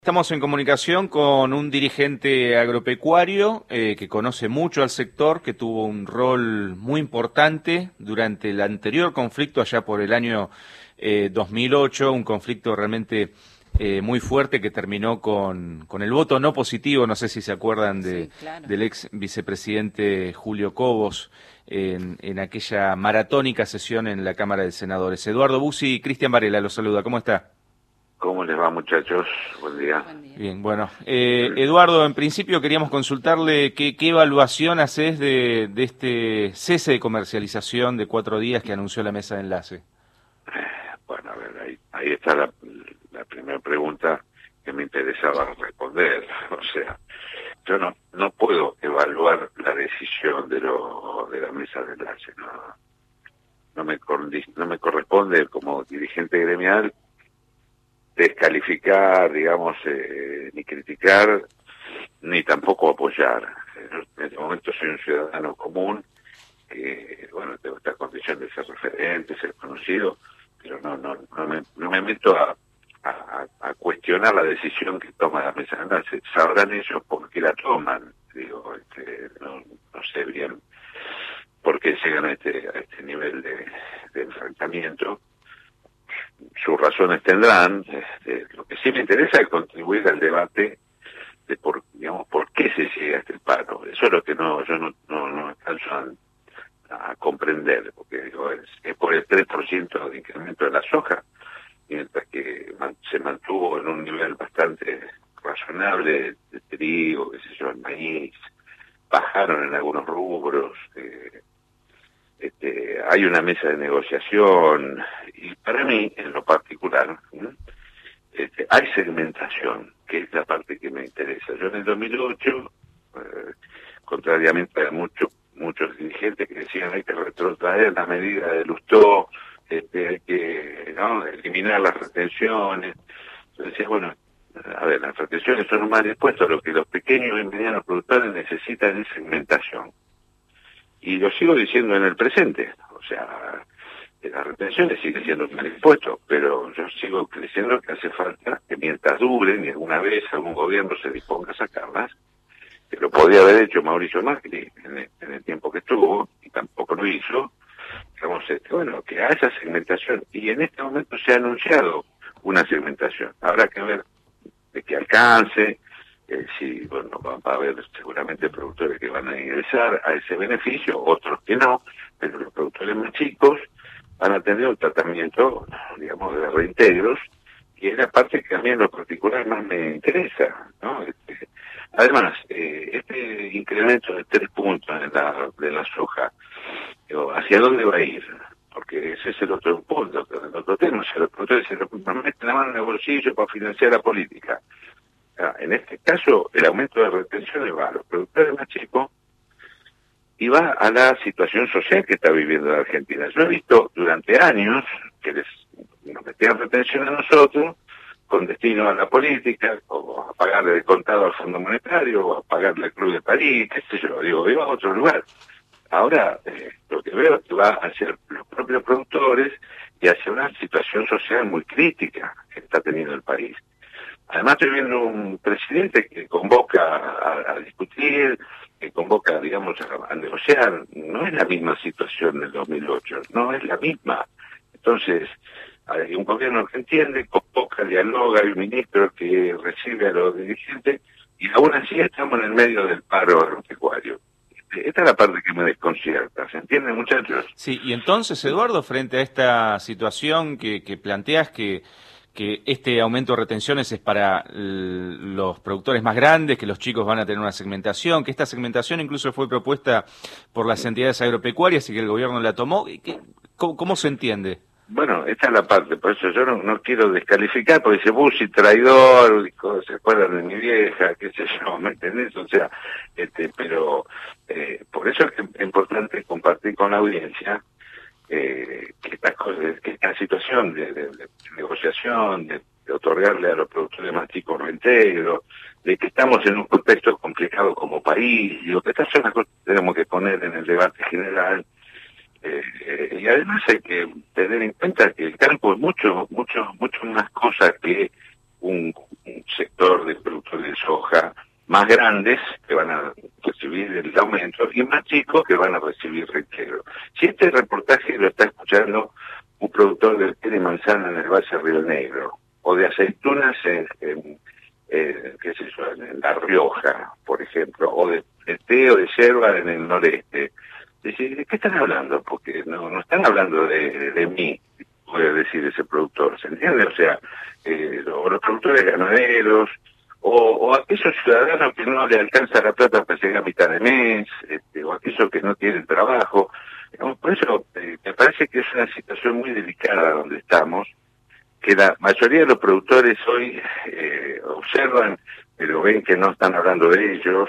Estamos en comunicación con un dirigente agropecuario que conoce mucho al sector, que tuvo un rol muy importante durante el anterior conflicto, allá por el año 2008, un conflicto realmente muy fuerte que terminó con el voto no positivo, no sé si se acuerdan Sí, claro. del ex vicepresidente Julio Cobos en aquella maratónica sesión en la Cámara de Senadores. Eduardo Bussi y Cristian Varela los saluda, ¿cómo está? ¿Cómo les va, muchachos? Buen día. Buen día. Bien, bueno. Eduardo, en principio queríamos consultarle qué evaluación haces de este cese de comercialización de 4 días que anunció la mesa de enlace. Bueno, a ver, ahí está la primera pregunta que me interesaba responder. O sea, yo no puedo evaluar la decisión de la mesa de enlace. No me corresponde como dirigente gremial descalificar, digamos, ni criticar, ni tampoco apoyar. En este momento soy un ciudadano común que, bueno, tengo esta condición de ser referente, ser conocido, pero no me meto a cuestionar la decisión que toma la mesa de enlace. Sabrán ellos por qué la toman. Digo, no sé bien por qué llegan a este nivel de enfrentamiento. Sus razones tendrán. Lo que sí me interesa es contribuir al debate de por qué se llega a este paro. Eso es lo que yo no alcanzo a comprender, porque digo, es por el 3% de incremento de la soja, mientras que se mantuvo en un nivel bastante razonable de trigo, qué sé yo, el maíz, bajaron en algunos rubros. Hay una mesa de negociación y para mí, en lo particular, hay segmentación, que es la parte que me interesa. Yo en el 2008, contrariamente a muchos dirigentes que decían hay que retrotraer la medida de Lustó, hay que eliminar las retenciones, yo decía, bueno, a ver, las retenciones son un mal dispuesto, lo que los pequeños y medianos productores necesitan es segmentación. Y lo sigo diciendo en el presente, o sea, las retenciones sigue siendo un mal impuesto, pero yo sigo creyendo que hace falta que mientras duren y alguna vez algún gobierno se disponga a sacarlas, que lo podía haber hecho Mauricio Macri en el tiempo que estuvo, y tampoco lo hizo, digamos, bueno, que haya segmentación, y en este momento se ha anunciado una segmentación. Habrá que ver de qué alcance, si, bueno, va a haber seguramente productores que van a ingresar a ese beneficio, otros que no, pero los productores más chicos van a tener un tratamiento, digamos, de reintegros, y es la parte que a mí en lo particular más me interesa, ¿no? Además, este incremento de 3 puntos de la soja, digo, ¿hacia dónde va a ir? Porque ese es el otro punto, el otro tema. Si los productores se meten la mano en el bolsillo para financiar la política. En este caso, el aumento de retenciones va a los productores más chicos y va a la situación social que está viviendo la Argentina. Yo he visto durante años que nos metían retención a nosotros con destino a la política, o a pagarle de contado al Fondo Monetario, o a pagarle al Club de París, qué sé yo, digo, iba a otro lugar. Ahora, lo que veo es que va hacia los propios productores y hacia una situación social muy crítica que está teniendo el país. Además estoy viendo un presidente que convoca a discutir, que convoca, digamos, a negociar. No es la misma situación del 2008, no es la misma. Entonces, hay un gobierno que entiende, convoca, dialoga, hay un ministro que recibe a los dirigentes, y aún así estamos en el medio del paro agropecuario. Esta es la parte que me desconcierta, ¿se entiende, muchachos? Sí, y entonces, Eduardo, frente a esta situación que planteas que este aumento de retenciones es para los productores más grandes, que los chicos van a tener una segmentación, que esta segmentación incluso fue propuesta por las entidades agropecuarias y que el gobierno la tomó, ¿cómo se entiende? Bueno, esta es la parte, por eso yo no quiero descalificar, porque dice Bussi traidor, se acuerdan de mi vieja, qué sé yo, ¿me entendés? O sea, pero por eso es que es importante compartir con la audiencia que estas cosas, que esta situación de negociación, de otorgarle a los productores más chicos reintegro, de que estamos en un contexto complicado como país, y lo que estas son las cosas que tenemos que poner en el debate general. Y además hay que tener en cuenta que el campo es mucho más cosas que un sector de productores de soja más grandes que van a recibir el aumento y más chicos que van a recibir reintegro. Si este reportaje lo está escuchando un productor de té de manzana en el Valle Río Negro o de aceitunas qué sé yo, en La Rioja, por ejemplo, o de té o de yerba en el noreste, ¿de qué están hablando? Porque no están hablando de mí, puede decir ese productor, ¿se entiende? O sea, o los productores ganaderos, o aquellos ciudadanos que no le alcanza la plata para llegar a mitad de mes, o aquellos que no tienen trabajo. Por eso me parece que es una situación muy delicada donde estamos, que la mayoría de los productores hoy observan, pero ven que no están hablando de ellos,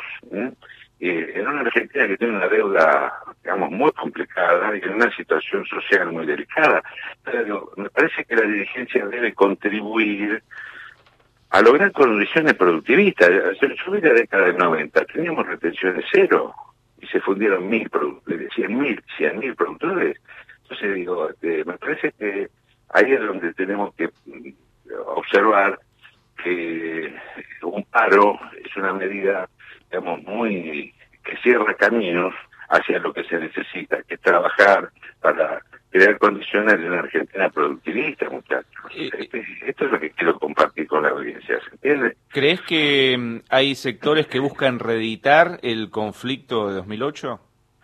en una Argentina que tiene una deuda, digamos, muy complicada y en una situación social muy delicada. Pero me parece que la dirigencia debe contribuir a lograr condiciones productivistas. Yo vi la década del 90, teníamos retenciones cero y se fundieron 1.000 productores, 100.000 productores. Entonces digo, me parece que ahí es donde tenemos que observar que un paro es una medida, digamos, que cierra caminos hacia lo que se necesita, que es trabajar para crear condiciones de una Argentina productivista, muchachos. Esto es lo que quiero compartir con la audiencia, ¿se entiende? ¿Crees que hay sectores que buscan reeditar el conflicto de 2008?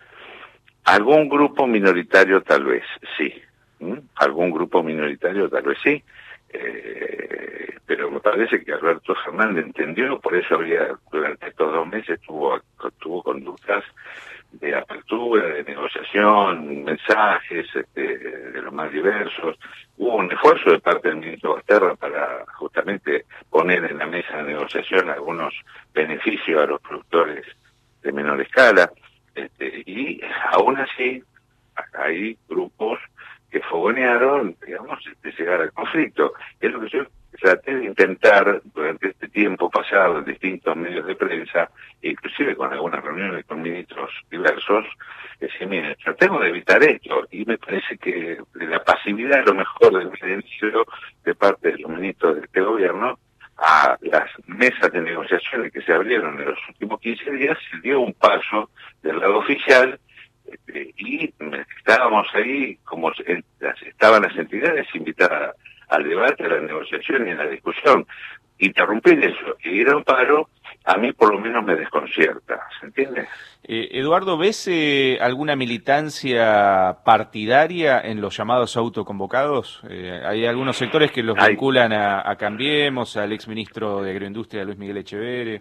Algún grupo minoritario tal vez, sí. Algún grupo minoritario tal vez sí. Pero me parece que Alberto Fernández entendió, por eso durante estos 2 meses tuvo conductas de apertura, de negociación, mensajes de los más diversos. Hubo un esfuerzo de parte del ministro Basterra para justamente poner en la mesa de negociación algunos beneficios a los productores de menor escala, y aún así hay grupos que fogonearon, digamos, llegar al conflicto. Es lo que yo traté de intentar durante este tiempo pasado en distintos medios de prensa, inclusive con algunas reuniones con ministros diversos, decir, mire, tratemos de evitar esto, y me parece que la pasividad es lo mejor del ministro de parte de los ministros de este gobierno a las mesas de negociaciones que se abrieron en los últimos 15 días, se dio un paso del lado oficial, y estábamos ahí como estaban las entidades invitadas al debate, a la negociación y a la discusión. Interrumpir eso y ir a un paro, a mí por lo menos me desconcierta, ¿se entiende? Eduardo, ¿ves alguna militancia partidaria en los llamados autoconvocados? Hay algunos sectores que los vinculan a Cambiemos, al exministro de Agroindustria Luis Miguel Echeverre.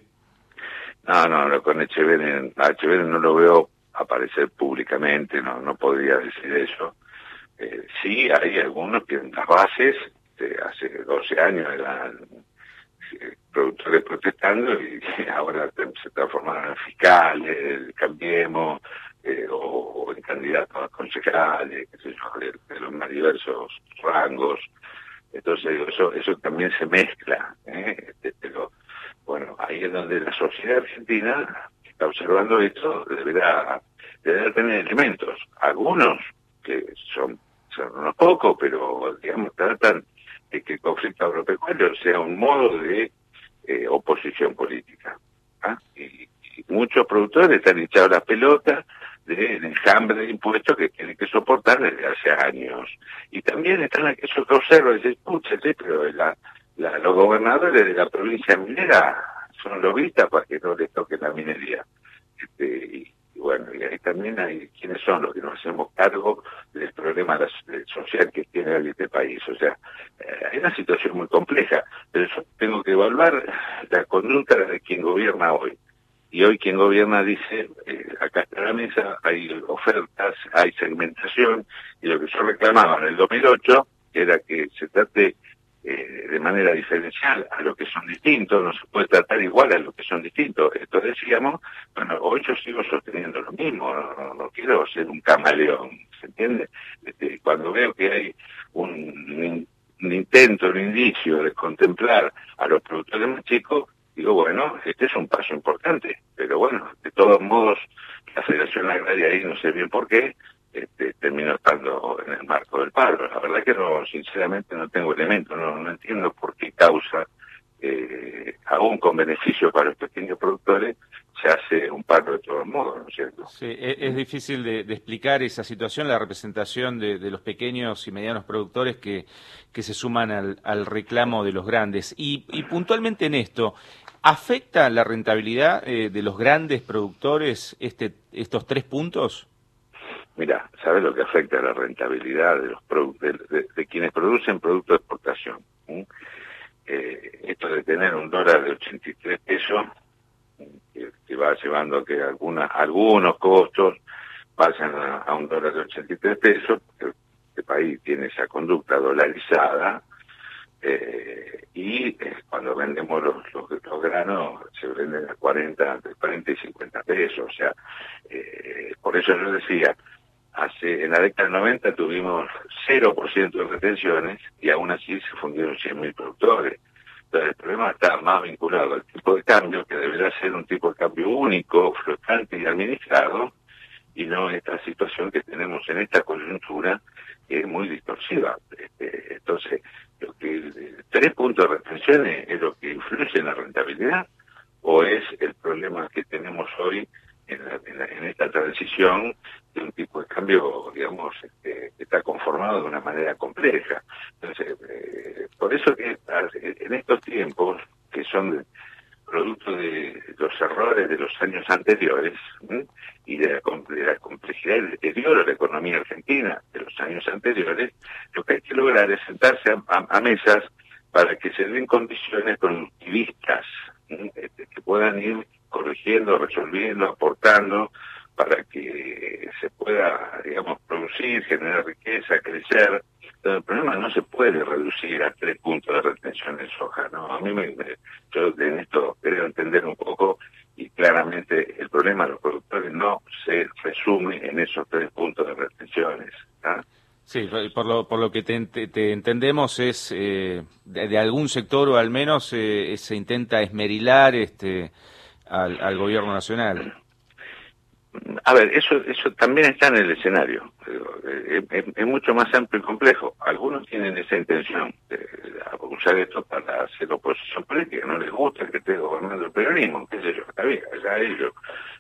No, con Echeverre no lo veo aparecer públicamente, no podría decir eso. Sí, hay algunos que en las bases, hace 12 años eran productores protestando y ahora se transformaron en fiscales, Cambiemos, o en candidatos a concejales, qué sé yo, de los más diversos rangos. Entonces eso también se mezcla, pero bueno, ahí es donde la sociedad argentina que está observando esto deberá tener elementos, algunos que son unos pocos, pero digamos tratan de que el conflicto agropecuario sea un modo de oposición política. Y muchos productores están echados las pelotas del enjambre de impuestos que tienen que soportar desde hace años. Y también están aquellos que observan y dicen, escúchate, pero los gobernadores de la provincia minera son lobistas para que no les toque la minería. Y bueno, y ahí también hay quienes son los que nos hacemos cargo del problema social que tiene hoy este país. O sea, hay una situación muy compleja, pero yo tengo que evaluar la conducta de quien gobierna hoy. Y hoy quien gobierna dice, acá está la mesa, hay ofertas, hay segmentación, y lo que yo reclamaba en el 2008 era que se trate de manera diferencial a lo que son distintos, no se puede tratar igual a lo que son distintos. Esto decíamos, bueno, hoy yo sigo sosteniendo lo mismo, no quiero ser un camaleón, ¿se entiende? Cuando veo que hay un intento, un indicio de contemplar a los productores más chicos, digo, bueno, este es un paso importante, pero bueno, de todos modos, la Federación Agraria ahí, no sé bien por qué, terminó estando en el marco del paro. La verdad que sinceramente no tengo elementos, no entiendo por qué causa con beneficio para los pequeños productores, se hace un paro de todos modos, ¿no es cierto? Sí, es difícil de explicar esa situación, la representación de los pequeños y medianos productores que se suman al reclamo de los grandes. Y puntualmente en esto, ¿afecta la rentabilidad de los grandes productores estos 3 puntos? Mira, ¿sabes lo que afecta a la rentabilidad de los de quienes producen productos de exportación? Esto de tener un dólar de 83 pesos, que va llevando a que algunos costos pasan a un dólar de 83 pesos, porque este país tiene esa conducta dolarizada, y cuando vendemos los granos se venden a 40 y 50 pesos, o sea, por eso yo decía, en la década del 90 tuvimos 0% de retenciones y aún así se fundieron 100.000 productores. Entonces el problema está más vinculado al tipo de cambio, que deberá ser un tipo de cambio único, flotante y administrado, y no esta situación que tenemos en esta coyuntura, que es muy distorsiva. Entonces, 3 puntos de retención es lo que influye en la rentabilidad, o es el problema que tenemos hoy en esta transición de un tipo de cambio, digamos, que está conformado de una manera compleja. Entonces, por eso que en estos tiempos, que son producto de los errores de los años anteriores, y de la complejidad y el deterioro de la economía argentina de los años anteriores, lo que hay que lograr es sentarse a mesas para que se den condiciones productivistas, que puedan ir corrigiendo, resolviendo, aportando, para que se pueda, digamos, producir, generar riqueza, crecer. Entonces, el problema no se puede reducir a 3 puntos de retención en soja, ¿no? A mí yo en esto creo entender un poco, y claramente el problema de los productores no se resume en esos 3 puntos de retenciones, ¿ah? Sí, por lo que te entendemos es de algún sector, o al menos se intenta esmerilar al gobierno nacional. A ver, eso también está en el escenario. Es mucho más amplio y complejo. Algunos tienen esa intención de usar esto para hacer oposición política. No les gusta que esté gobernando el peronismo, qué sé yo, está bien, allá ellos.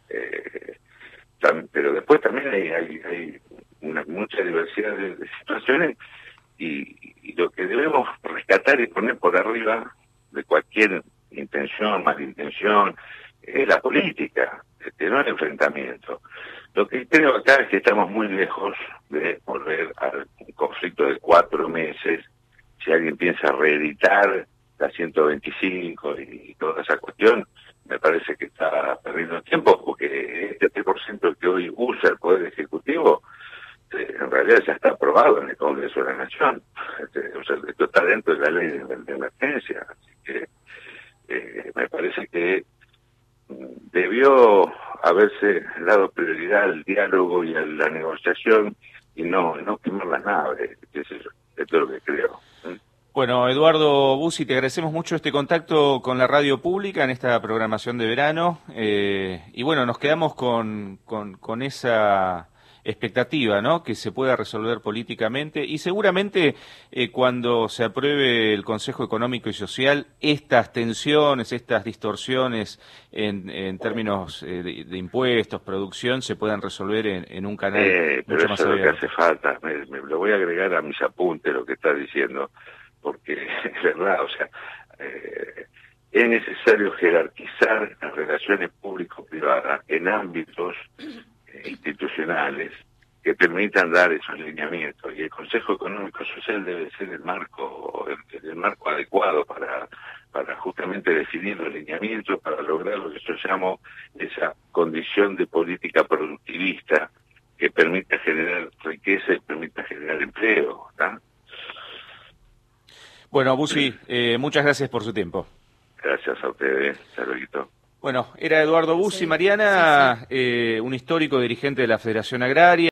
Pero después también hay mucha diversidad de situaciones, y lo que debemos rescatar y poner por arriba de cualquier intención, malintención, es la política, no el enfrentamiento. Lo que creo acá es que estamos muy lejos de volver al conflicto de 4 meses. Si alguien piensa reeditar la 125 y toda esa cuestión, me parece que está perdiendo tiempo, porque este 3% que hoy usa el Poder Ejecutivo, en realidad ya está aprobado en el Congreso de la Nación. O sea, esto está dentro de la ley de emergencia. Así que me parece que debió haberse dado prioridad al diálogo y a la negociación, y no quemar las naves, qué sé yo. Esto es lo que creo. Bueno, Eduardo Bussi, te agradecemos mucho este contacto con la radio pública en esta programación de verano, y bueno, nos quedamos con esa expectativa, ¿no?, que se pueda resolver políticamente, y seguramente cuando se apruebe el Consejo Económico y Social, estas tensiones, estas distorsiones en términos de impuestos, producción, se puedan resolver en un canal mucho más abierto. Pero eso es lo que hace falta. Me lo voy a agregar a mis apuntes, lo que estás diciendo, porque es verdad, o sea, es necesario jerarquizar las relaciones público-privadas en ámbitos institucionales que permitan dar esos lineamientos, y el Consejo Económico y Social debe ser el marco adecuado para justamente definir los lineamientos, para lograr lo que yo llamo esa condición de política productivista que permita generar riqueza y permita generar empleo, ¿tá? Bueno, Bussi, muchas gracias por su tiempo. Gracias a ustedes, saludito. Bueno, era Eduardo Bussi, Mariana, un histórico dirigente de la Federación Agraria.